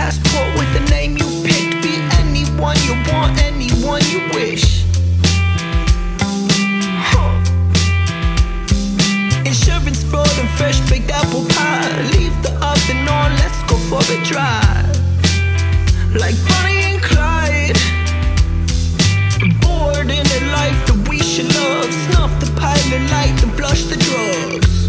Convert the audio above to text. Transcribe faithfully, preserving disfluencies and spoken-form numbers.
passport with the name you picked. Be anyone you want, anyone you wish. Huh. Insurance fraud and fresh baked apple pie. Leave the oven on, let's go for a drive. Like Bonnie and Clyde, bored in a life that we should love. Snuff the pilot light and flush the drugs.